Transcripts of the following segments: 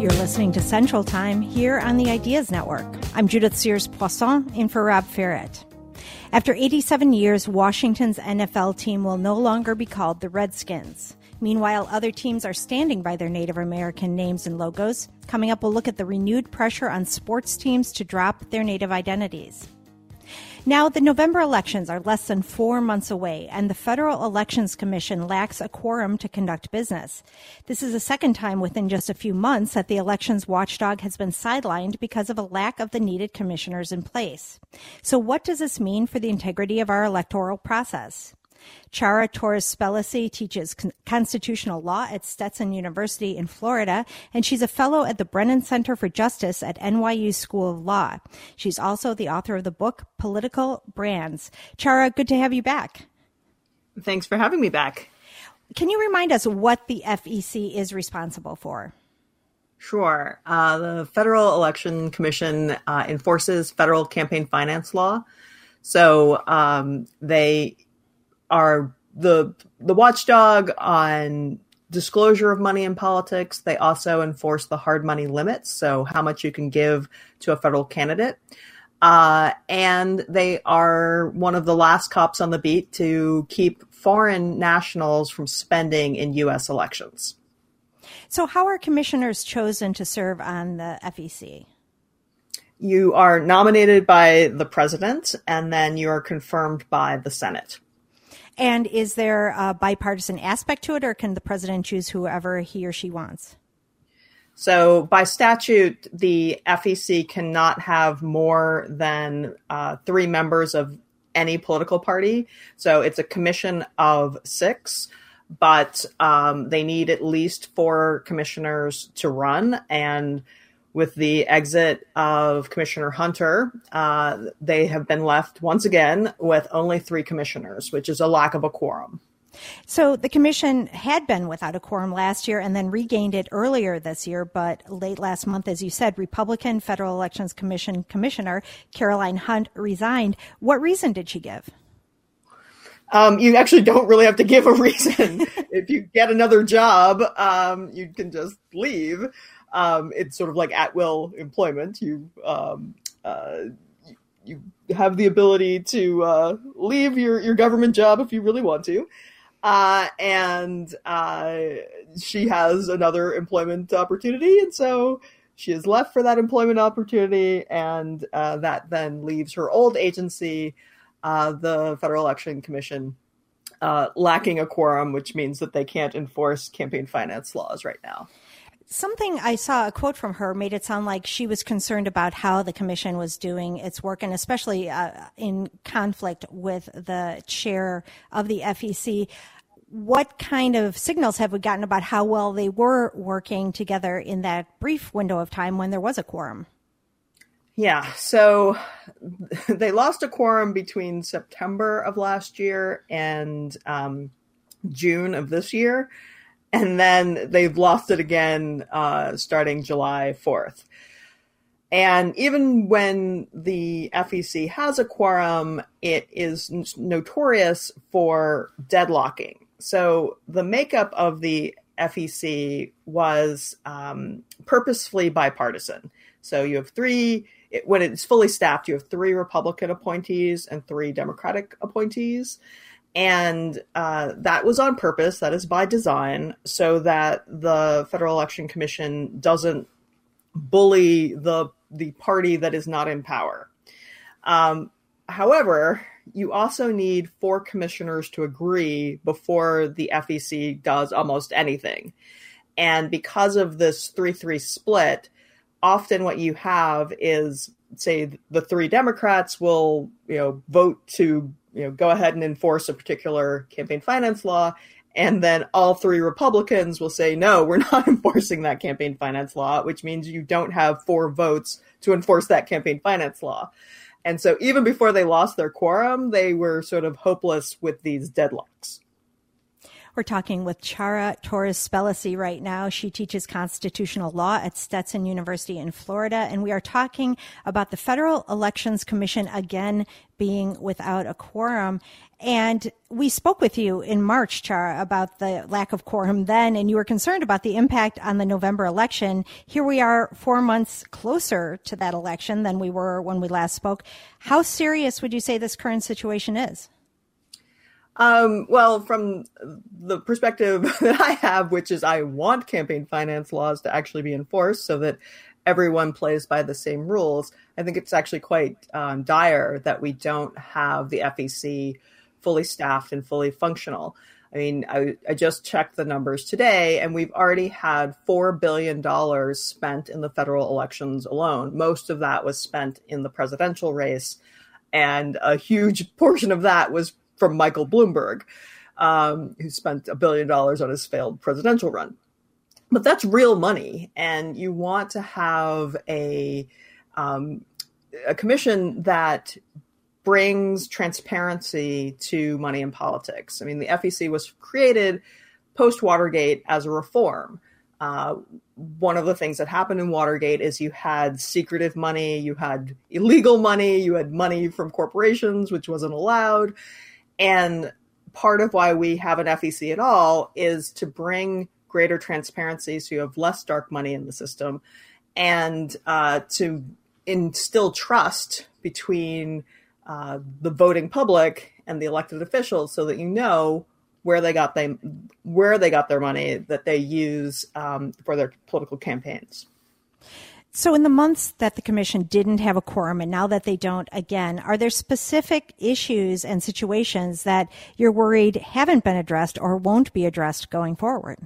You're listening to Central Time here on the Ideas Network. I'm Judith Sears-Poisson in for Rob Ferret. After 87 years, Washington's NFL team will no longer be called the Redskins. Meanwhile, other teams are standing by their Native American names and logos. Coming up, we'll look at the renewed pressure on sports teams to drop their Native identities. Now, the November elections are less than 4 months away, and the Federal Elections Commission lacks a quorum to conduct business. This is the second time within just a few months that the elections watchdog has been sidelined because of a lack of the needed commissioners in place. So what does this mean for the integrity of our electoral process? Chara Torres-Spelisi teaches constitutional law at Stetson University in Florida, and she's a fellow at the Brennan Center for Justice at NYU School of Law. She's also the author of the book Political Brands. Chara, good to have you back. Thanks for having me back. Can you remind us what the FEC is responsible for? Sure. The Federal Election Commission enforces federal campaign finance law. So they are the watchdog on disclosure of money in politics. They also enforce the hard money limits, so how much you can give to a federal candidate. And they are one of the last cops on the beat to keep foreign nationals from spending in U.S. elections. So how are commissioners chosen to serve on the FEC? You are nominated by the president, and then you are confirmed by the Senate. And is there a bipartisan aspect to it, or can the president choose whoever he or she wants? So by statute, the FEC cannot have more than 3 members of any political party. So it's a commission of 6, but they need at least 4 commissioners to run. And with the exit of Commissioner Hunter, they have been left once again with only 3 commissioners, which is a lack of a quorum. So the commission had been without a quorum last year and then regained it earlier this year. But late last month, as you said, Republican Federal Elections Commission Commissioner Caroline Hunt resigned. What reason did she give? You actually don't really have to give a reason. If you get another job, you can just leave. It's sort of like at-will employment. You have the ability to leave your government job if you really want to. And she has another employment opportunity, and so she is left for that employment opportunity, and that then leaves her old agency, the Federal Election Commission, lacking a quorum, which means that they can't enforce campaign finance laws right now. Something I saw, a quote from her, made it sound like she was concerned about how the commission was doing its work, and especially in conflict with the chair of the FEC. What kind of signals have we gotten about how well they were working together in that brief window of time when there was a quorum? Yeah, so they lost a quorum between September of last year and June of this year. And then they've lost it again starting July 4th. And even when the FEC has a quorum, it is notorious for deadlocking. So the makeup of the FEC was purposefully bipartisan. So you have when it's fully staffed, you have 3 Republican appointees and 3 Democratic appointees. And that was on purpose. That is by design, so that the Federal Election Commission doesn't bully the party that is not in power. However, you also need 4 commissioners to agree before the FEC does almost anything. And because of this 3-3 split, often what you have is, say, the 3 Democrats will, vote to go ahead and enforce a particular campaign finance law. And then all 3 Republicans will say, no, we're not enforcing that campaign finance law, which means you don't have 4 votes to enforce that campaign finance law. And so even before they lost their quorum, they were sort of hopeless with these deadlocks. We're talking with Chara Torres Spellacy right now. She teaches constitutional law at Stetson University in Florida, and we are talking about the Federal Elections Commission again being without a quorum. And we spoke with you in March, Chara, about the lack of quorum then, and you were concerned about the impact on the November election. Here we are 4 months closer to that election than we were when we last spoke. How serious would you say this current situation is? Well, from the perspective that I have, which is I want campaign finance laws to actually be enforced so that everyone plays by the same rules, I think it's actually quite dire that we don't have the FEC fully staffed and fully functional. I mean, I just checked the numbers today, and we've already had $4 billion spent in the federal elections alone. Most of that was spent in the presidential race, and a huge portion of that was from Michael Bloomberg, who spent $1 billion on his failed presidential run. But that's real money, and you want to have a commission that brings transparency to money in politics. I mean, the FEC was created post-Watergate as a reform. One of the things that happened in Watergate is you had secretive money, you had illegal money, you had money from corporations, which wasn't allowed. And part of why we have an FEC at all is to bring greater transparency so you have less dark money in the system, and to instill trust between the voting public and the elected officials so that you know where they got their money that they use for their political campaigns. So in the months that the commission didn't have a quorum and now that they don't again, are there specific issues and situations that you're worried haven't been addressed or won't be addressed going forward?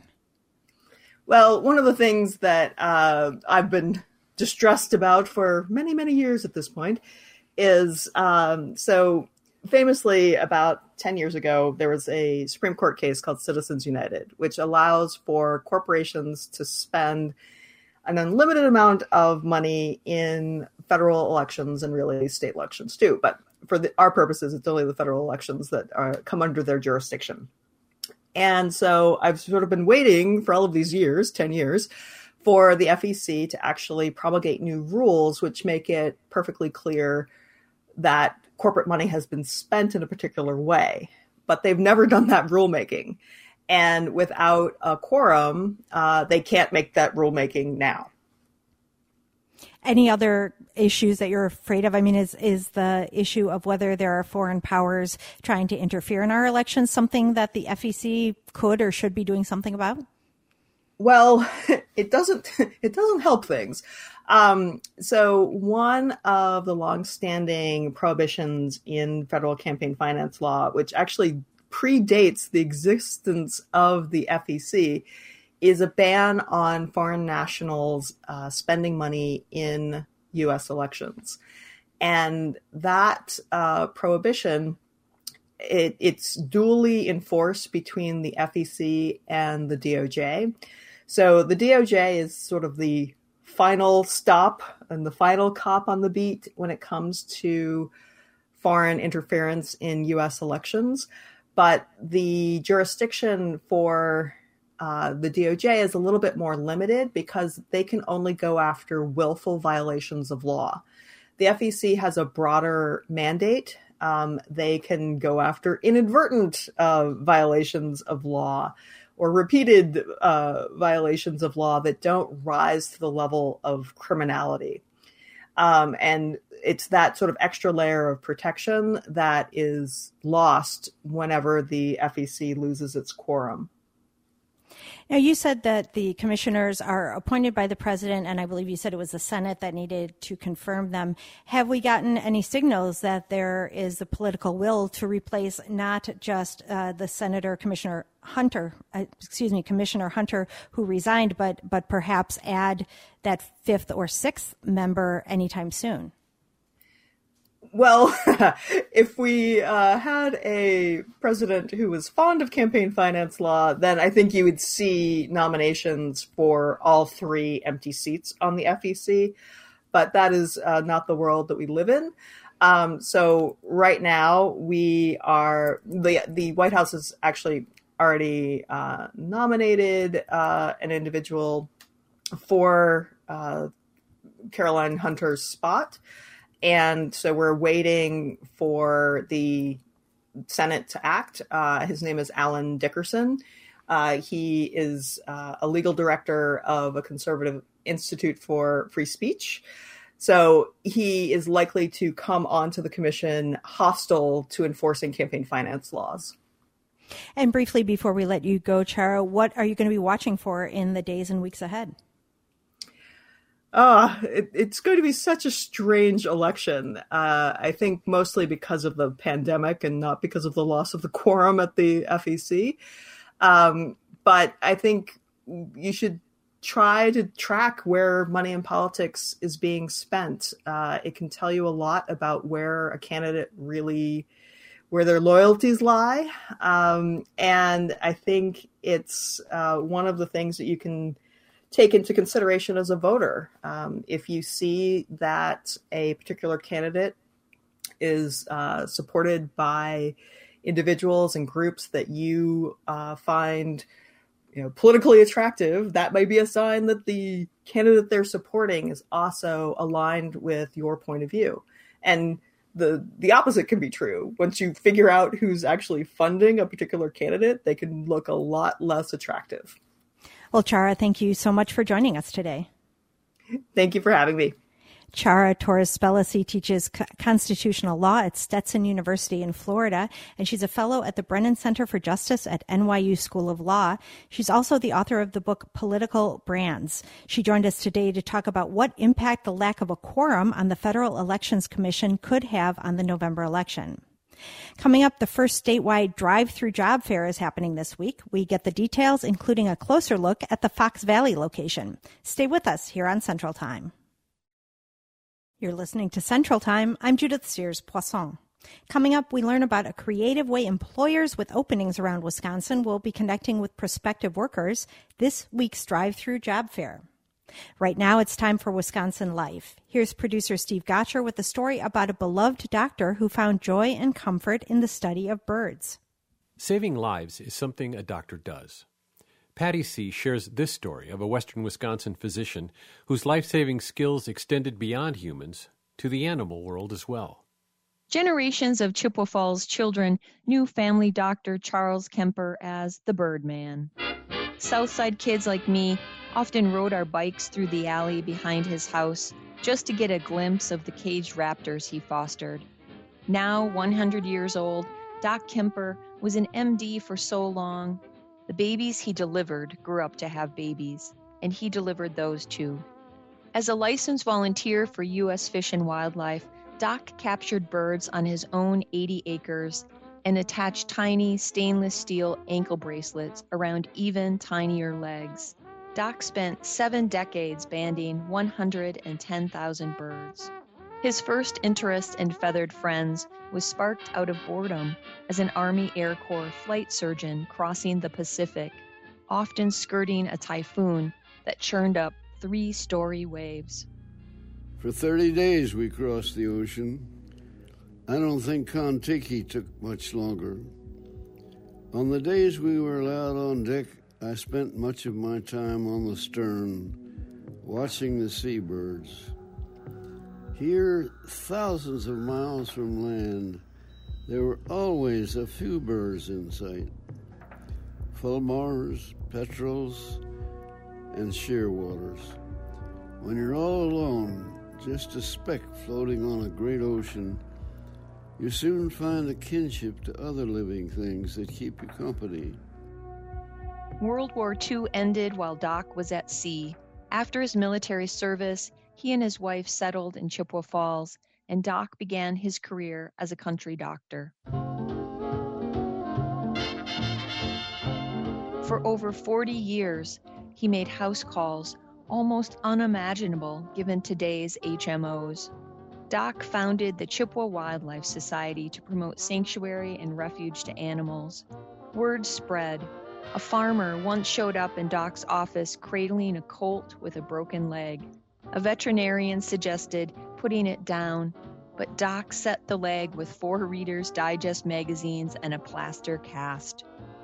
Well, one of the things that I've been distressed about for many, many years at this point is, so famously about 10 years ago, there was a Supreme Court case called Citizens United, which allows for corporations to spend an unlimited amount of money in federal elections and really state elections too. But for our purposes, it's only the federal elections that come under their jurisdiction. And so I've sort of been waiting for all of these years, 10 years, for the FEC to actually promulgate new rules which make it perfectly clear that corporate money has been spent in a particular way. But they've never done that rulemaking. And without a quorum, they can't make that rulemaking now. Any other issues that you're afraid of? I mean, is the issue of whether there are foreign powers trying to interfere in our elections something that the FEC could or should be doing something about? Well, it doesn't help things. So one of the longstanding prohibitions in federal campaign finance law, which actually predates the existence of the FEC, is a ban on foreign nationals spending money in U.S. elections. And that prohibition, it's duly enforced between the FEC and the DOJ. So the DOJ is sort of the final stop and the final cop on the beat when it comes to foreign interference in U.S. elections. But the jurisdiction for the DOJ is a little bit more limited because they can only go after willful violations of law. The FEC has a broader mandate. They can go after inadvertent violations of law or repeated violations of law that don't rise to the level of criminality. And it's that sort of extra layer of protection that is lost whenever the FEC loses its quorum. Now, you said that the commissioners are appointed by the president, and I believe you said it was the Senate that needed to confirm them. Have we gotten any signals that there is a political will to replace not just Commissioner Hunter, who resigned, but perhaps add that fifth or sixth member anytime soon? Well, if we had a president who was fond of campaign finance law, then I think you would see nominations for all three empty seats on the FEC. But that is not the world that we live in. So right now we are, the White House is actually already nominated an individual for Caroline Hunter's spot. And so we're waiting for the Senate to act. His name is Alan Dickerson. He is a legal director of a conservative institute for free speech. So he is likely to come onto the commission hostile to enforcing campaign finance laws. And briefly, before we let you go, Chara, what are you going to be watching for in the days and weeks ahead? It's going to be such a strange election. I think mostly because of the pandemic and not because of the loss of the quorum at the FEC. But I think you should try to track where money in politics is being spent. It can tell you a lot about where a candidate where their loyalties lie. And I think it's one of the things that you can take into consideration as a voter. If you see that a particular candidate is supported by individuals and groups that you find politically attractive, that may be a sign that the candidate they're supporting is also aligned with your point of view. And the opposite can be true. Once you figure out who's actually funding a particular candidate, they can look a lot less attractive. Well, Chara, thank you so much for joining us today. Thank you for having me. Chara Torres-Spelliscy teaches constitutional law at Stetson University in Florida, and she's a fellow at the Brennan Center for Justice at NYU School of Law. She's also the author of the book Political Brands. She joined us today to talk about what impact the lack of a quorum on the Federal Elections Commission could have on the November election. Coming up, the first statewide drive-through job fair is happening this week. We get the details, including a closer look at the Fox Valley location. Stay with us here on Central Time. You're listening to Central Time. I'm Judith Sears-Poisson. Coming up, we learn about a creative way employers with openings around Wisconsin will be connecting with prospective workers this week's drive-through job fair. Right now, it's time for Wisconsin Life. Here's producer Steve Gotcher with a story about a beloved doctor who found joy and comfort in the study of birds. Saving lives is something a doctor does. Patty C. shares this story of a western Wisconsin physician whose life-saving skills extended beyond humans to the animal world as well. Generations of Chippewa Falls children knew family doctor Charles Kemper as the Birdman. Southside kids like me often rode our bikes through the alley behind his house just to get a glimpse of the caged raptors he fostered. Now, 100 years old, Doc Kemper was an MD for so long. The babies he delivered grew up to have babies, and he delivered those too. As a licensed volunteer for U.S. Fish and Wildlife, Doc captured birds on his own 80 acres and attached tiny stainless steel ankle bracelets around even tinier legs. Doc spent 7 decades banding 110,000 birds. His first interest in feathered friends was sparked out of boredom as an Army Air Corps flight surgeon crossing the Pacific, often skirting a typhoon that churned up 3-story waves. For 30 days we crossed the ocean. I don't think Kon-Tiki took much longer. On the days we were allowed on deck, I spent much of my time on the stern, watching the seabirds. Here, thousands of miles from land, there were always a few birds in sight. Fulmars, petrels, and shearwaters. When you're all alone, just a speck floating on a great ocean, you soon find a kinship to other living things that keep you company. World War II ended while Doc was at sea. After his military service, he and his wife settled in Chippewa Falls, and Doc began his career as a country doctor. For over 40 years, he made house calls almost unimaginable given today's HMOs. Doc founded the Chippewa Wildlife Society to promote sanctuary and refuge to animals. Word spread. A farmer once showed up in Doc's office cradling a colt with a broken leg. A veterinarian suggested putting it down, but Doc set the leg with 4 Reader's Digest magazines and a plaster cast.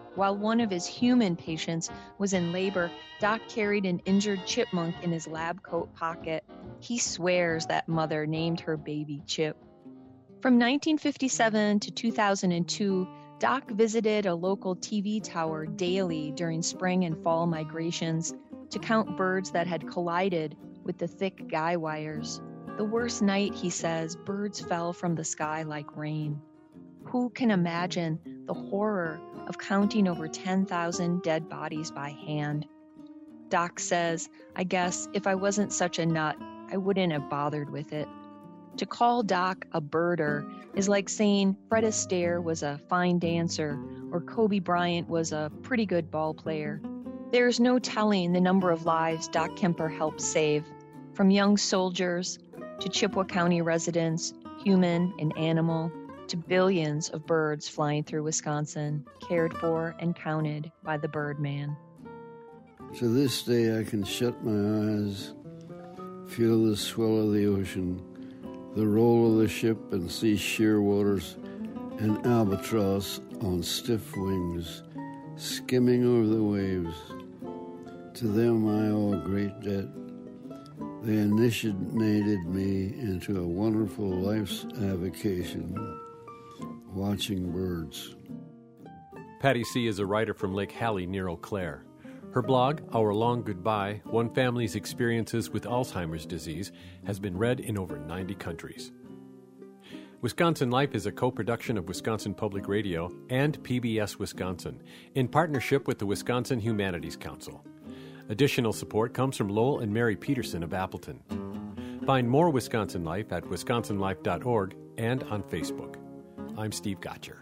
While one of his human patients was in labor, Doc carried an injured chipmunk in his lab coat pocket. He swears that mother named her baby Chip. From 1957 to 2002, Doc visited a local TV tower daily during spring and fall migrations to count birds that had collided with the thick guy wires. The worst night, he says, birds fell from the sky like rain. Who can imagine the horror of counting over 10,000 dead bodies by hand? Doc says, I guess if I wasn't such a nut, I wouldn't have bothered with it. To call Doc a birder is like saying Fred Astaire was a fine dancer or Kobe Bryant was a pretty good ball player. There's no telling the number of lives Doc Kemper helped save, from young soldiers to Chippewa County residents, human and animal, to billions of birds flying through Wisconsin, cared for and counted by the Birdman. To this day, I can shut my eyes, feel the swell of the ocean, the roll of the ship, and see shearwaters and albatross on stiff wings, skimming over the waves. To them I owe a great debt. They initiated me into a wonderful life's avocation, watching birds. Patty C. is a writer from Lake Hallie near Eau Claire. Her blog, Our Long Goodbye, One Family's Experiences with Alzheimer's Disease, has been read in over 90 countries. Wisconsin Life is a co-production of Wisconsin Public Radio and PBS Wisconsin, in partnership with the Wisconsin Humanities Council. Additional support comes from Lowell and Mary Peterson of Appleton. Find more Wisconsin Life at wisconsinlife.org and on Facebook. I'm Steve Gotcher.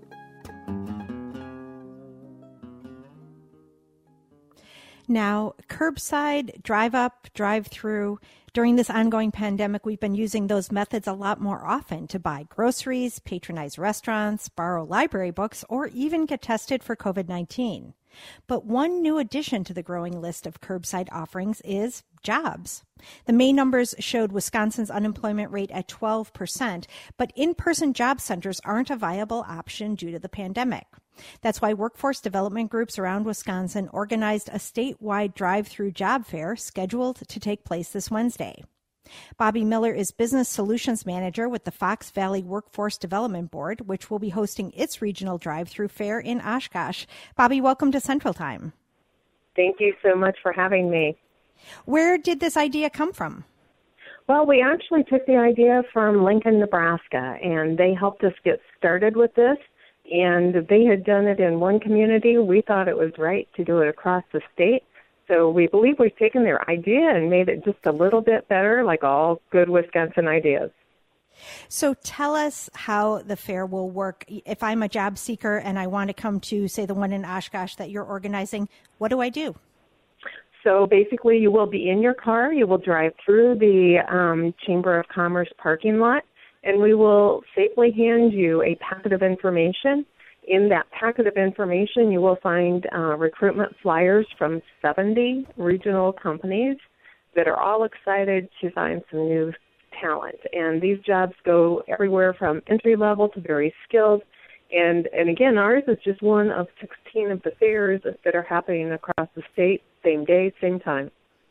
Now, curbside, drive up, drive through. During this ongoing pandemic, we've been using those methods a lot more often to buy groceries, patronize restaurants, borrow library books, or even get tested for COVID-19. But one new addition to the growing list of curbside offerings is jobs. The May numbers showed Wisconsin's unemployment rate at 12%, but in-person job centers aren't a viable option due to the pandemic. That's why workforce development groups around Wisconsin organized a statewide drive-through job fair scheduled to take place this Wednesday. Bobby Miller is Business Solutions Manager with the Fox Valley Workforce Development Board, which will be hosting its regional drive-through fair in Oshkosh. Bobby, welcome to Central Time. Thank you so much for having me. Where did this idea come from? Well, we actually took the idea from Lincoln, Nebraska, and they helped us get started with this. And they had done it in one community. We thought it was right to do it across the state. So we believe we've taken their idea and made it just a little bit better, like all good Wisconsin ideas. So tell us how the fair will work. If I'm a job seeker and I want to come to, say, the one in Oshkosh that you're organizing, what do I do? So basically you will be in your car. You will drive through the Chamber of Commerce parking lot, and we will safely hand you a packet of information. In that packet of information, you will find recruitment flyers from 70 regional companies that are all excited to find some new talent. And these jobs go everywhere from entry level to very skilled. And again, ours is just one of 16 of the fairs that are happening across the state, same day, same time.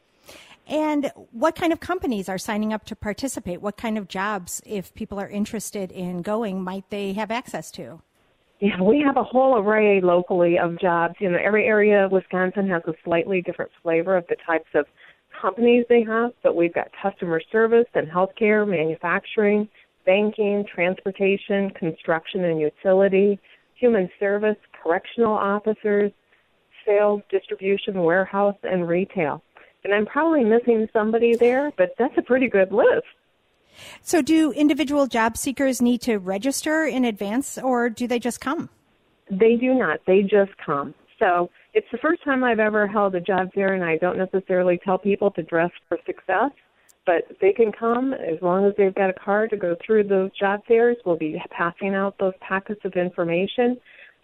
And what kind of companies are signing up to participate? What kind of jobs, if people are interested in going, might they have access to? Yeah, we have a whole array locally of jobs. You know, every area of Wisconsin has a slightly different flavor of the types of companies they have, but we've got customer service and healthcare, manufacturing, banking, transportation, construction and utility, human service, correctional officers, sales, distribution, warehouse, and retail. And I'm probably missing somebody there, but that's a pretty good list. So do individual job seekers need to register in advance, or do they just come? They do not. They just come. So it's the first time I've ever held a job fair, and I don't necessarily tell people to dress for success, but they can come as long as they've got a card to go through those job fairs. We'll be passing out those packets of information.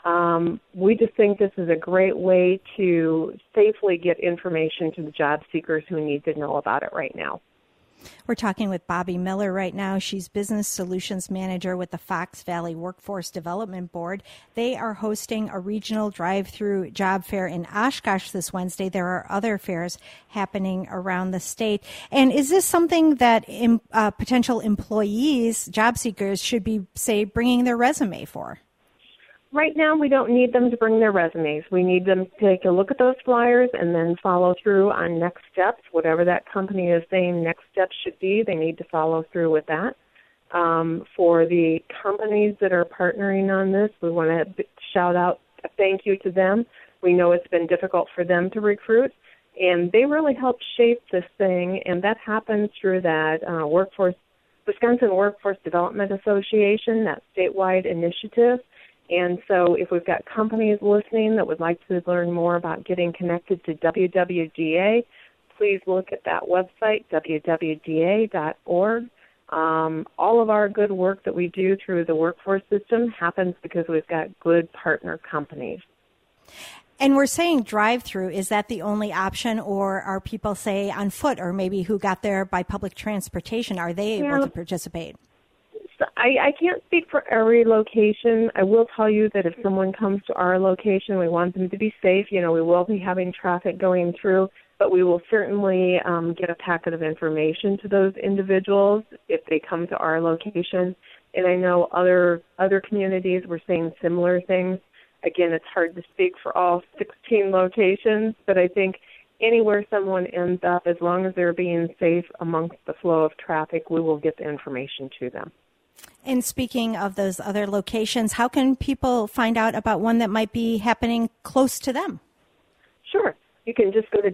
We just think this is a great way to safely get information to the job seekers who need to know about it right now. We're talking with Bobby Miller right now. She's Business Solutions Manager with the Fox Valley Workforce Development Board. They are hosting a regional drive-through job fair in Oshkosh this Wednesday. There are other fairs happening around the state. And is this something that potential employees, job seekers, should be, say, bringing their resume for? Right now, we don't need them to bring their resumes. We need them to take a look at those flyers and then follow through on next steps. Whatever that company is saying next steps should be, they need to follow through with that. For the companies that are partnering on this, we want to shout out a thank you to them. We know it's been difficult for them to recruit, and they really helped shape this thing, and that happens through that Wisconsin Workforce Development Association, that statewide initiative. And so if we've got companies listening that would like to learn more about getting connected to WWDA, please look at that website, www.da.org. All of our good work that we do through the workforce system happens because we've got good partner companies. And we're saying drive-through. Is that the only option, or are people, say, on foot, or maybe who got there by public transportation? Are they able to participate? I can't speak for every location. I will tell you that if someone comes to our location, we want them to be safe. We will be having traffic going through, but we will certainly get a packet of information to those individuals if they come to our location. And I know other communities were saying similar things. Again, it's hard to speak for all 16 locations, but I think anywhere someone ends up, as long as they're being safe amongst the flow of traffic, we will get the information to them. And speaking of those other locations, how can people find out about one that might be happening close to them? Sure. You can just go to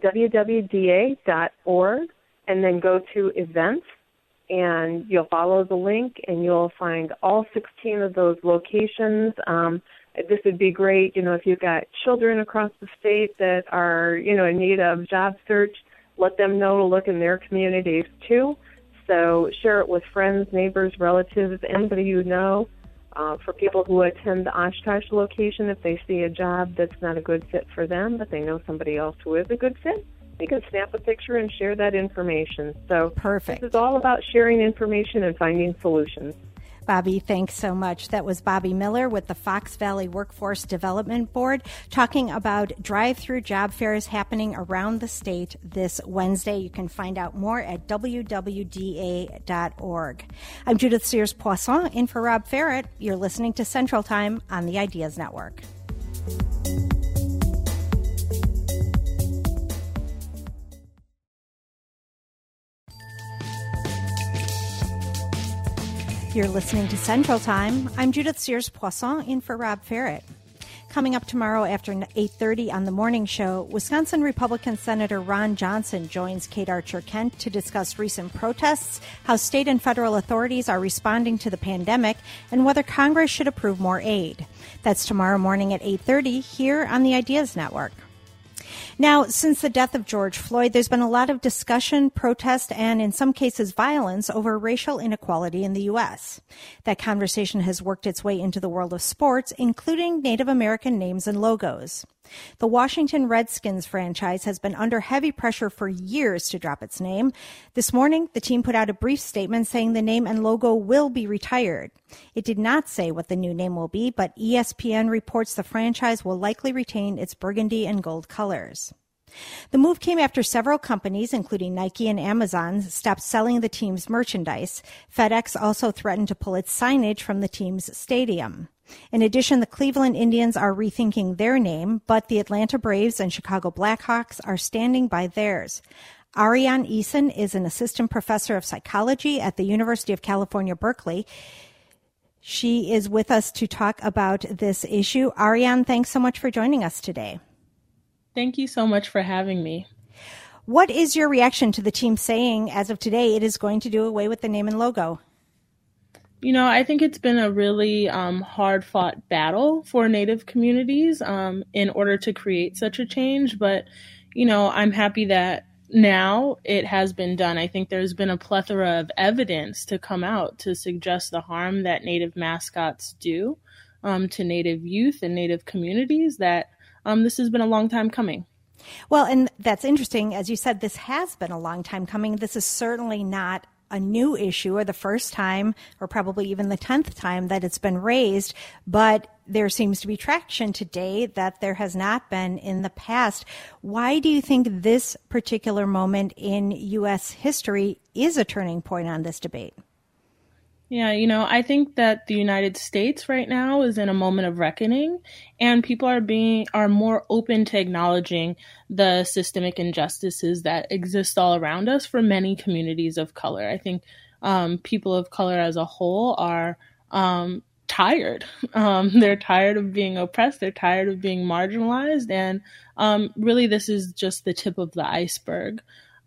www.da.org and then go to events, and you'll follow the link, and you'll find all 16 of those locations. This would be great, if you've got children across the state that are, in need of job search, let them know to look in their communities too. So share it with friends, neighbors, relatives, anybody you know. For people who attend the Oshkosh location, if they see a job that's not a good fit for them, but they know somebody else who is a good fit, they can snap a picture and share that information. So perfect. This is all about sharing information and finding solutions. Bobby, thanks so much. That was Bobby Miller with the Fox Valley Workforce Development Board talking about drive-through job fairs happening around the state this Wednesday. You can find out more at www.da.org. I'm Judith Sears-Poisson in for Rob Ferret. You're listening to Central Time on the Ideas Network. You're listening to Central Time. I'm Judith Sears-Poisson in for Rob Ferret. Coming up tomorrow after 8:30 on the morning show, Wisconsin Republican Senator Ron Johnson joins Kate Archer-Kent to discuss recent protests, how state and federal authorities are responding to the pandemic, and whether Congress should approve more aid. That's tomorrow morning at 8:30 here on the Ideas Network. Now, since the death of George Floyd, there's been a lot of discussion, protest, and in some cases violence over racial inequality in the U.S. That conversation has worked its way into the world of sports, including Native American names and logos. The Washington Redskins franchise has been under heavy pressure for years to drop its name. This morning, the team put out a brief statement saying the name and logo will be retired. It did not say what the new name will be, but ESPN reports the franchise will likely retain its burgundy and gold colors. The move came after several companies, including Nike and Amazon, stopped selling the team's merchandise. FedEx also threatened to pull its signage from the team's stadium. In addition, the Cleveland Indians are rethinking their name, but the Atlanta Braves and Chicago Blackhawks are standing by theirs. Ariane Eason is an assistant professor of psychology at the University of California, Berkeley. She is with us to talk about this issue. Ariane, thanks so much for joining us today. Thank you so much for having me. What is your reaction to the team saying, as of today, it is going to do away with the name and logo? I think it's been a really hard-fought battle for Native communities in order to create such a change. But, I'm happy that now it has been done. I think there's been a plethora of evidence to come out to suggest the harm that Native mascots do to Native youth and Native communities, that this has been a long time coming. Well, and that's interesting. As you said, this has been a long time coming. This is certainly not a new issue or the first time or probably even the 10th time that it's been raised, but there seems to be traction today that there has not been in the past. Why do you think this particular moment in U.S. history is a turning point on this debate? Yeah, I think that the United States right now is in a moment of reckoning, and people are more open to acknowledging the systemic injustices that exist all around us for many communities of color. I think people of color as a whole are tired. They're tired of being oppressed. They're tired of being marginalized, and really, this is just the tip of the iceberg.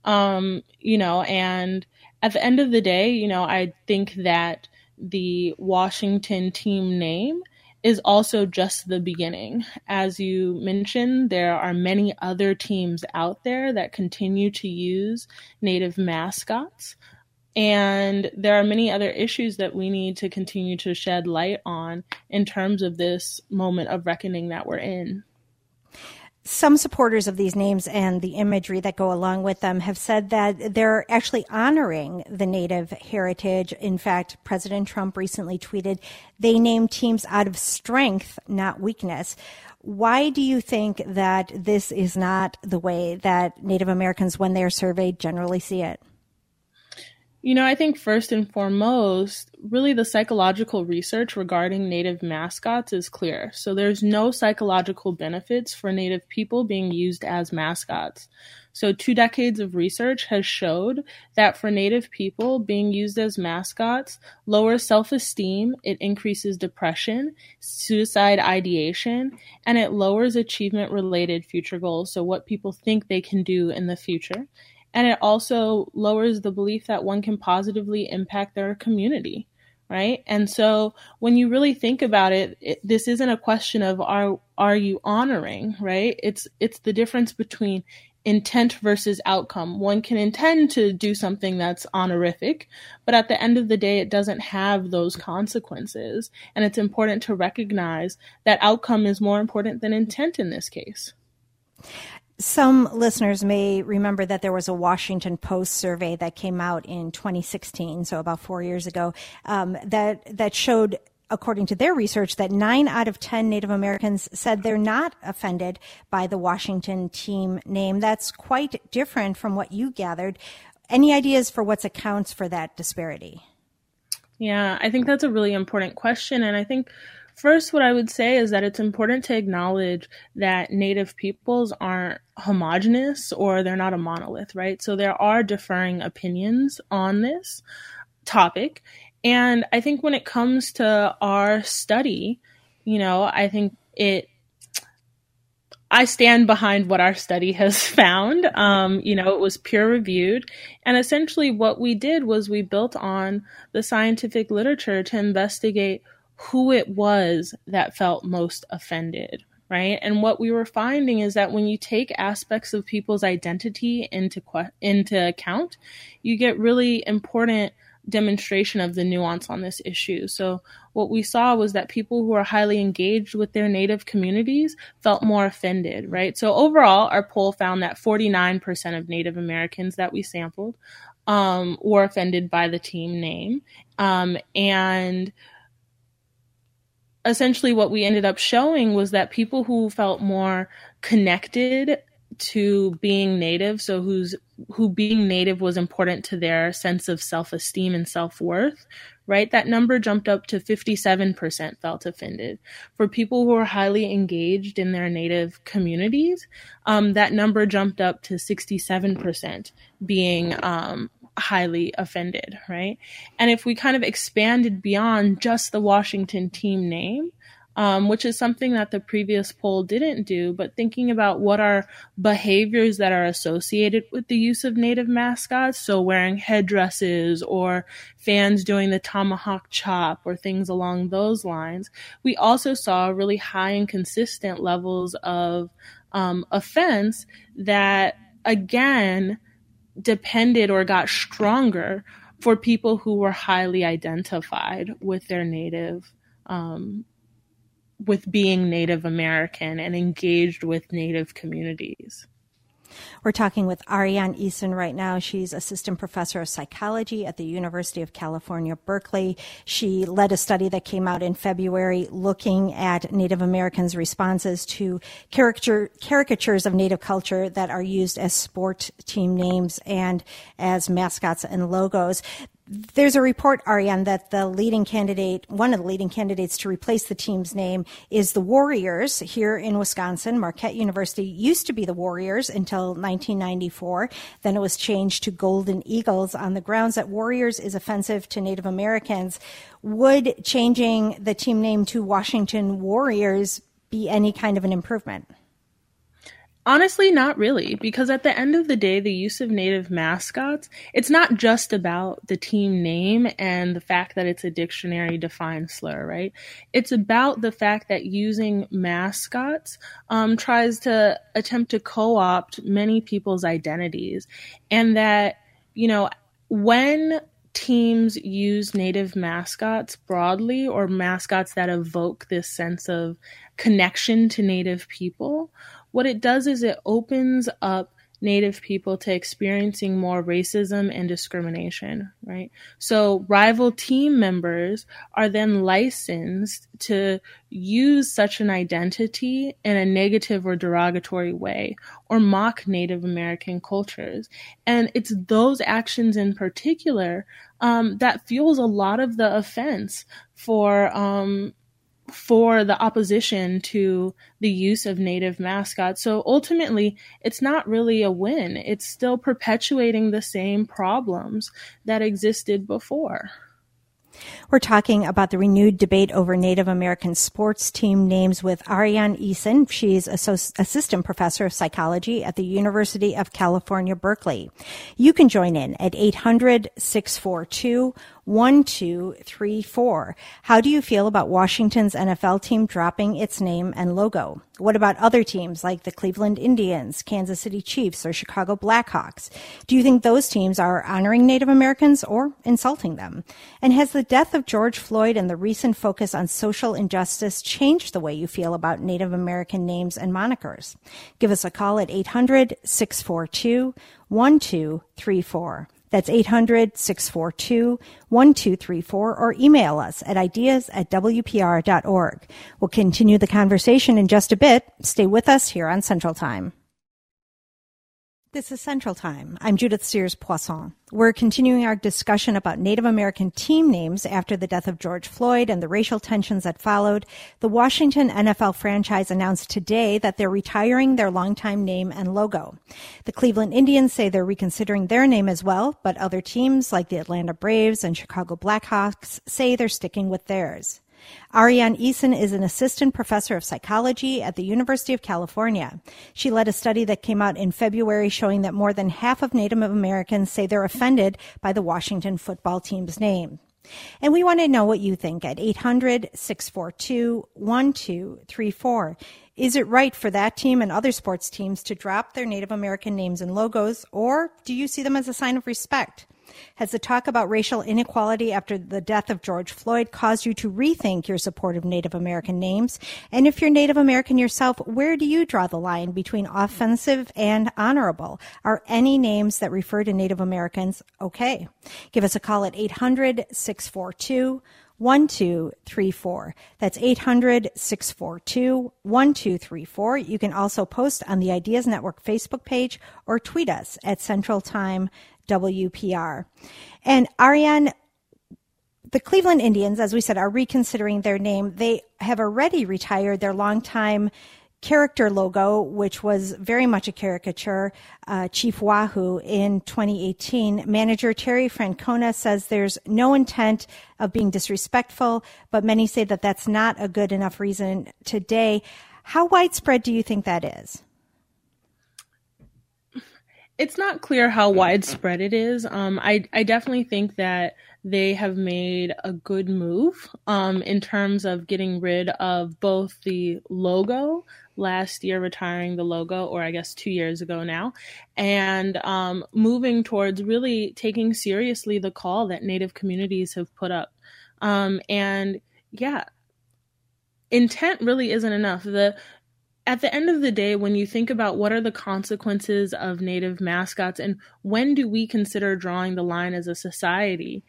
And at the end of the day, I think that the Washington team name is also just the beginning. As you mentioned, there are many other teams out there that continue to use Native mascots. And there are many other issues that we need to continue to shed light on in terms of this moment of reckoning that we're in. Some supporters of these names and the imagery that go along with them have said that they're actually honoring the Native heritage. In fact, President Trump recently tweeted, they name teams out of strength, not weakness. Why do you think that this is not the way that Native Americans, when they're surveyed, generally see it? I think first and foremost, really the psychological research regarding Native mascots is clear. So there's no psychological benefits for Native people being used as mascots. So 2 decades of research has showed that for Native people, being used as mascots lowers self-esteem, it increases depression, suicide ideation, and it lowers achievement-related future goals. So what people think they can do in the future. And it also lowers the belief that one can positively impact their community, right? And so when you really think about it, this isn't a question of are you honoring, right? It's the difference between intent versus outcome. One can intend to do something that's honorific, but at the end of the day, it doesn't have those consequences. And it's important to recognize that outcome is more important than intent in this case. Some listeners may remember that there was a Washington Post survey that came out in 2016, so about 4 years ago, that showed, according to their research, that 9 out of 10 Native Americans said they're not offended by the Washington team name. That's quite different from what you gathered. Any ideas for what accounts for that disparity? Yeah, I think that's a really important question, and I think first, what I would say is that it's important to acknowledge that Native peoples aren't homogenous or they're not a monolith, right? So there are differing opinions on this topic. And I think when it comes to our study, I think I stand behind what our study has found. It was peer reviewed. And essentially what we did was we built on the scientific literature to investigate who it was that felt most offended, right? And what we were finding is that when you take aspects of people's identity into account, you get really important demonstration of the nuance on this issue. So what we saw was that people who are highly engaged with their Native communities felt more offended, right? So overall, our poll found that 49% of Native Americans that we sampled were offended by the team name. And essentially what we ended up showing was that people who felt more connected to being Native, so who being Native was important to their sense of self-esteem and self-worth, right? That number jumped up to 57% felt offended. For people who are highly engaged in their Native communities, that number jumped up to 67% being highly offended, right? And if we kind of expanded beyond just the Washington team name, which is something that the previous poll didn't do, but thinking about what are behaviors that are associated with the use of Native mascots, so wearing headdresses or fans doing the tomahawk chop or things along those lines, we also saw really high and consistent levels of offense that, again, depended or got stronger for people who were highly identified with their Native, with being Native American and engaged with Native communities. We're talking with Ariane Eason right now. She's assistant professor of psychology at the University of California, Berkeley. She led a study that came out in February looking at Native Americans' responses to caricatures of Native culture that are used as sport team names and as mascots and logos. There's a report, Ariane, that one of the leading candidates to replace the team's name is the Warriors here in Wisconsin. Marquette University used to be the Warriors until 1994. Then it was changed to Golden Eagles on the grounds that Warriors is offensive to Native Americans. Would changing the team name to Washington Warriors be any kind of an improvement? Honestly, not really, because at the end of the day, the use of Native mascots, it's not just about the team name and the fact that it's a dictionary-defined slur, right? It's about the fact that using mascots tries to attempt to co-opt many people's identities, and that, when teams use Native mascots broadly, or mascots that evoke this sense of connection to Native people, what it does is it opens up Native people to experiencing more racism and discrimination, right? So rival team members are then licensed to use such an identity in a negative or derogatory way, or mock Native American cultures. And it's those actions in particular that fuels a lot of the offense for the opposition to the use of Native mascots. So ultimately, it's not really a win. It's still perpetuating the same problems that existed before. We're talking about the renewed debate over Native American sports team names with Ariane Eason. She's assistant professor of psychology at the University of California, Berkeley. You can join in at 800-642-1234. How do you feel about Washington's NFL team dropping its name and logo? What about other teams like the Cleveland Indians, Kansas City Chiefs, or Chicago Blackhawks? Do you think those teams are honoring Native Americans or insulting them? And has the death of George Floyd and the recent focus on social injustice changed the way you feel about Native American names and monikers? Give us a call at 800-642-1234. That's 800-642-1234, or email us at ideas@wpr.org. We'll continue the conversation in just a bit. Stay with us here on Central Time. This is Central Time. I'm Judith Sears-Poisson. We're continuing our discussion about Native American team names after the death of George Floyd and the racial tensions that followed. The Washington NFL franchise announced today that they're retiring their longtime name and logo. The Cleveland Indians say they're reconsidering their name as well, but other teams like the Atlanta Braves and Chicago Blackhawks say they're sticking with theirs. Ariane Eason is an assistant professor of psychology at the University of California. She led a study that came out in February showing that more than half of Native Americans say they're offended by the Washington football team's name. And we want to know what you think at 800-642-1234. Is it right for that team and other sports teams to drop their Native American names and logos, or do you see them as a sign of respect? Has the talk about racial inequality after the death of George Floyd caused you to rethink your support of Native American names? And if you're Native American yourself, where do you draw the line between offensive and honorable? Are any names that refer to Native Americans okay? Give us a call at 800-642-1234. That's 800-642-1234. You can also post on the Ideas Network Facebook page or tweet us at Central Time WPR. And Ariane, the Cleveland Indians, as we said, are reconsidering their name. They have already retired their longtime character logo, which was very much a caricature, Chief Wahoo, in 2018. Manager Terry Francona says there's no intent of being disrespectful, but many say that that's not a good enough reason today. How widespread do you think that is? It's not clear how widespread it is. I definitely think that they have made a good move in terms of getting rid of both the logo, last year retiring the logo, or I guess 2 years ago now, and moving towards really taking seriously the call that Native communities have put up. And yeah, intent really isn't enough. at the end of the day, when you think about what are the consequences of Native mascots and when do we consider drawing the line as a society,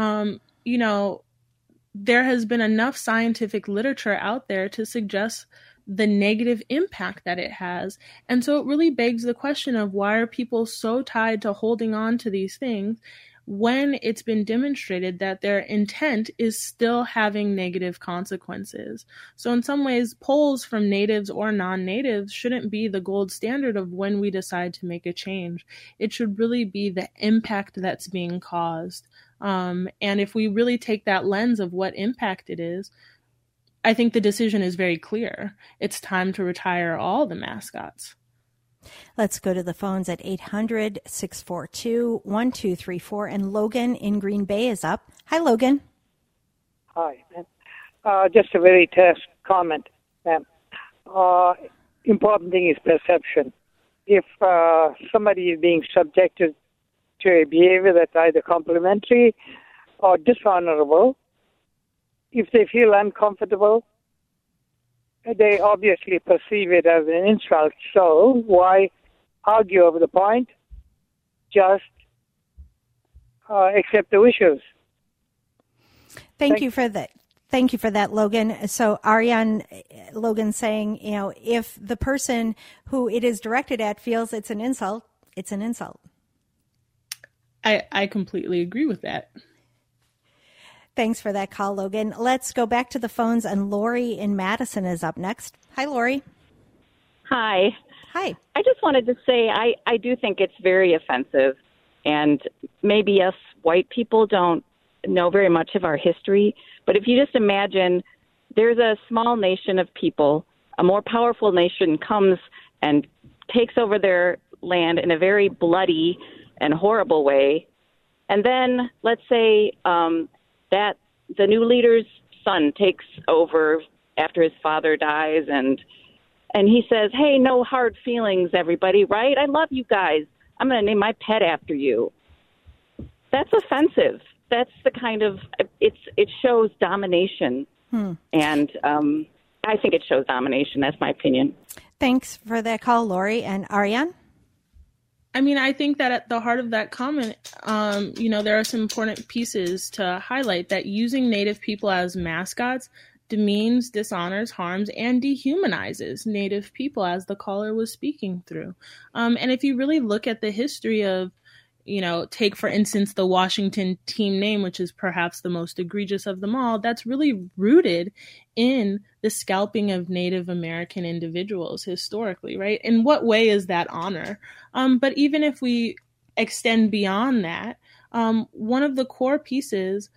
there has been enough scientific literature out there to suggest the negative impact that it has. And so it really begs the question of why are people so tied to holding on to these things when it's been demonstrated that their intent is still having negative consequences. So in some ways, polls from natives or non-natives shouldn't be the gold standard of when we decide to make a change. It should really be the impact that's being caused. And if we really take that lens of what impact it is, I think the decision is very clear. It's time to retire all the mascots. Let's go to the phones at 800-642-1234. And Logan in Green Bay is up. Hi, Logan. Hi. Just a very test comment. Important thing is perception. If somebody is being subjected to a behavior that's either complimentary or dishonorable, if they feel uncomfortable, they obviously perceive it as an insult. So why argue over the point? Just accept the wishes. Thank you for that. Thank you for that, Logan. So Logan saying, if the person who it is directed at feels it's an insult, it's an insult. I completely agree with that. Thanks for that call, Logan. Let's go back to the phones, and Lori in Madison is up next. Hi, Lori. Hi. Hi. I just wanted to say I do think it's very offensive, and maybe us white people don't know very much of our history, but if you just imagine there's a small nation of people, a more powerful nation comes and takes over their land in a very bloody and horrible way, and then let's say that the new leader's son takes over after his father dies, and he says, hey, no hard feelings, everybody, right? I love you guys. I'm going to name my pet after you. That's offensive. That's the kind of, it shows domination. And I think it shows domination. That's my opinion. Thanks for that call, Lori. And Ariane? I mean, I think that at the heart of that comment, there are some important pieces to highlight that using Native people as mascots demeans, dishonors, harms, and dehumanizes Native people, as the caller was speaking through. And if you really look at the history of, take, for instance, the Washington team name, which is perhaps the most egregious of them all, that's really rooted in the scalping of Native American individuals historically, right? In what way is that honor? But even if we extend beyond that, one of the core pieces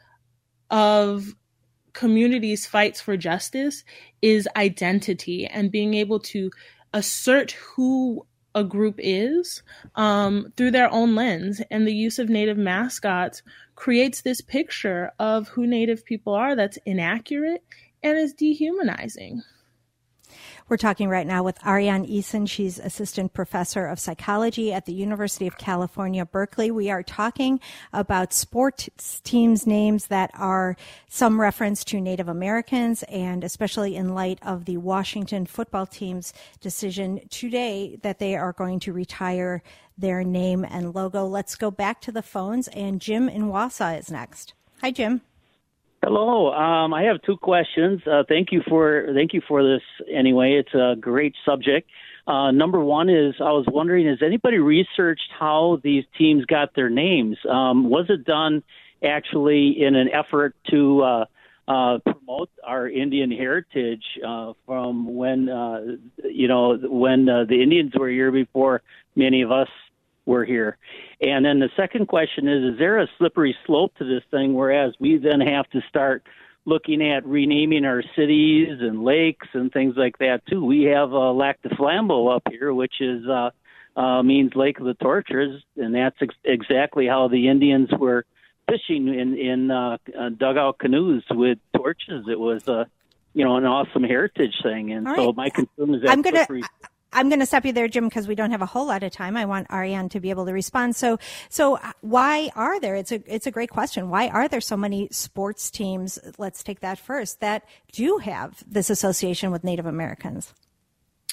of communities' fights for justice is identity and being able to assert who a group is through their own lens. And the use of Native mascots creates this picture of who Native people are that's inaccurate and is dehumanizing. We're talking right now with Ariane Eason. She's assistant professor of psychology at the University of California, Berkeley. We are talking about sports teams' names that are some reference to Native Americans, and especially in light of the Washington football team's decision today that they are going to retire their name and logo. Let's go back to the phones, and Jim in Wausau is next. Hi, Jim. Hello. I have two questions. Thank you for this. Anyway, it's a great subject. Number one is, I was wondering, has anybody researched how these teams got their names? Was it done actually in an effort to promote our Indian heritage from when the Indians were here before many of us were here? And then the second question is there a slippery slope to this thing, whereas we then have to start looking at renaming our cities and lakes and things like that too? We have Lac du Flambeau up here, which is means Lake of the Torches, and that's exactly how the Indians were fishing in dugout canoes with torches. It was an awesome heritage thing, and so my concern is that I'm going to stop you there, Jim, because we don't have a whole lot of time. I want Ariane to be able to respond. So why are there? It's a great question. Why are there so many sports teams? Let's take that first, that do have this association with Native Americans.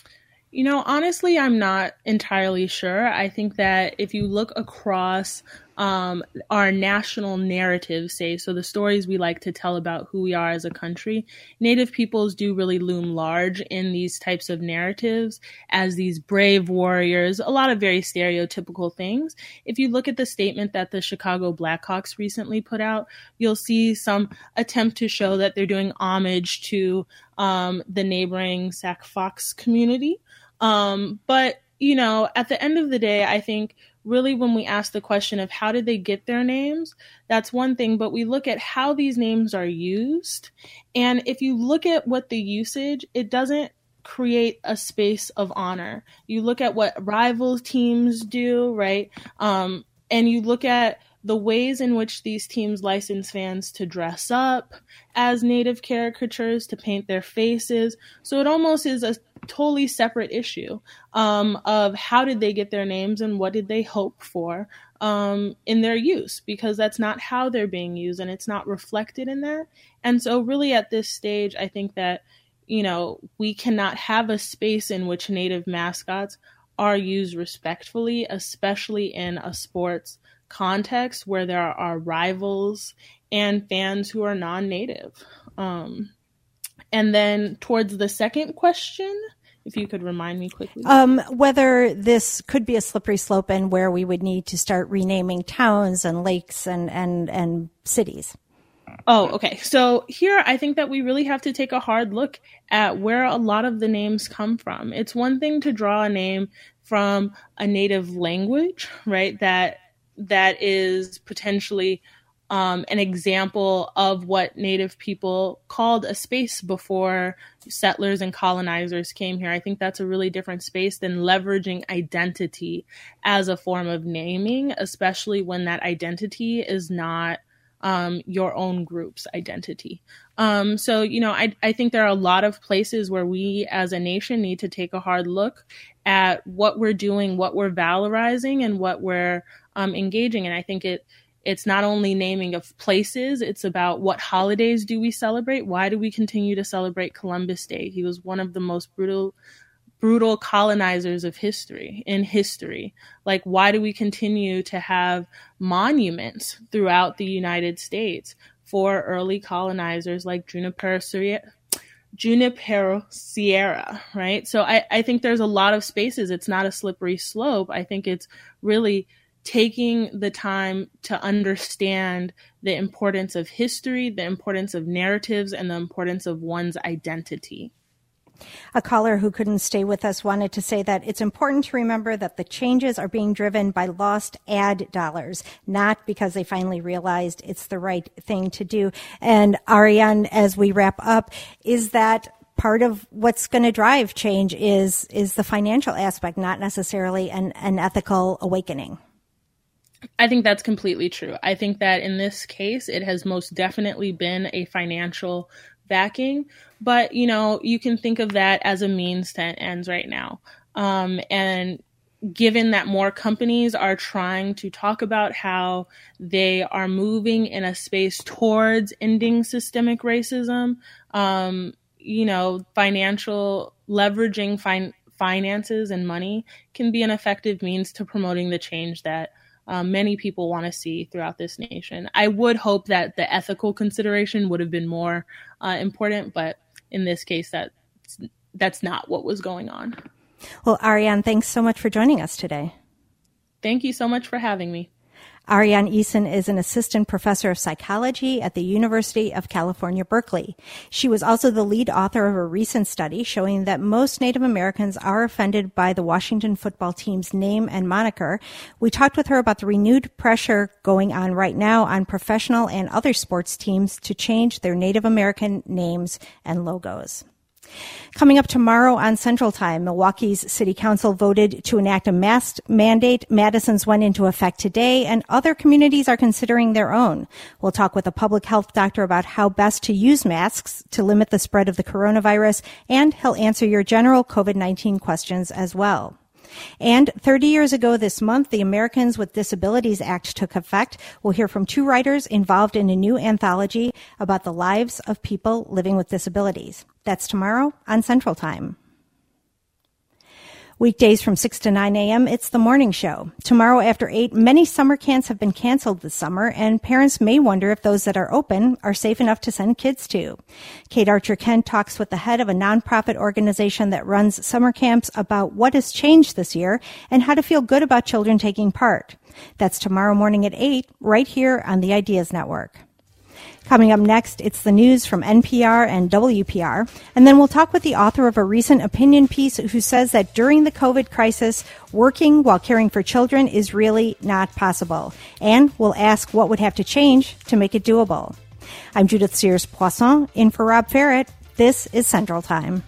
Honestly, I'm not entirely sure. I think that if you look across our national narrative, so the stories we like to tell about who we are as a country, Native peoples do really loom large in these types of narratives as these brave warriors, a lot of very stereotypical things. If you look at the statement that the Chicago Blackhawks recently put out, you'll see some attempt to show that they're doing homage to the neighboring Sac Fox community. But, at the end of the day, I think really when we ask the question of how did they get their names, that's one thing, but we look at how these names are used. And if you look at what the usage, it doesn't create a space of honor. You look at what rival teams do, right? And you look at the ways in which these teams license fans to dress up as Native caricatures, to paint their faces. So it almost is a totally separate issue of how did they get their names and what did they hope for in their use, because that's not how they're being used and it's not reflected in that. And so really at this stage, I think that, we cannot have a space in which Native mascots are used respectfully, especially in a sports context where there are rivals and fans who are non-Native. And then towards the second question, if you could remind me quickly. Whether this could be a slippery slope and where we would need to start renaming towns and lakes and cities. Oh, okay. So here I think that we really have to take a hard look at where a lot of the names come from. It's one thing to draw a name from a Native language, right? That is potentially an example of what Native people called a space before settlers and colonizers came here. I think that's a really different space than leveraging identity as a form of naming, especially when that identity is not your own group's identity. So, I think there are a lot of places where we as a nation need to take a hard look at what we're doing, what we're valorizing, and what we're engaging in. I think it's not only naming of places, it's about what holidays do we celebrate? Why do we continue to celebrate Columbus Day? He was one of the most brutal colonizers of history. Like, why do we continue to have monuments throughout the United States for early colonizers like Junipero Sierra, right? So I think there's a lot of spaces. It's not a slippery slope. I think it's really taking the time to understand the importance of history, the importance of narratives, and the importance of one's identity. A caller who couldn't stay with us wanted to say that it's important to remember that the changes are being driven by lost ad dollars, not because they finally realized it's the right thing to do. And Ariane, as we wrap up, is that part of what's going to drive change is the financial aspect, not necessarily an ethical awakening? I think that's completely true. I think that in this case, it has most definitely been a financial backing, but you can think of that as a means to ends right now. And given that more companies are trying to talk about how they are moving in a space towards ending systemic racism, financial leveraging finances and money can be an effective means to promoting the change that many people want to see throughout this nation. I would hope that the ethical consideration would have been more important, but in this case, that's not what was going on. Well, Ariane, thanks so much for joining us today. Thank you so much for having me. Ariane Eason is an assistant professor of psychology at the University of California, Berkeley. She was also the lead author of a recent study showing that most Native Americans are offended by the Washington football team's name and moniker. We talked with her about the renewed pressure going on right now on professional and other sports teams to change their Native American names and logos. Coming up tomorrow on Central Time, Milwaukee's City Council voted to enact a mask mandate. Madison's went into effect today, and other communities are considering their own. We'll talk with a public health doctor about how best to use masks to limit the spread of the coronavirus, and he'll answer your general COVID-19 questions as well. And 30 years ago this month, the Americans with Disabilities Act took effect. We'll hear from two writers involved in a new anthology about the lives of people living with disabilities. That's tomorrow on Central Time. Weekdays from 6 to 9 a.m., it's The Morning Show. Tomorrow after 8, many summer camps have been canceled this summer, and parents may wonder if those that are open are safe enough to send kids to. Kate Archer-Kent talks with the head of a nonprofit organization that runs summer camps about what has changed this year and how to feel good about children taking part. That's tomorrow morning at 8, right here on the Ideas Network. Coming up next, it's the news from NPR and WPR, and then we'll talk with the author of a recent opinion piece who says that during the COVID crisis, working while caring for children is really not possible. And we'll ask what would have to change to make it doable. I'm Judith Sears-Poisson, in for Rob Ferret. This is Central Time.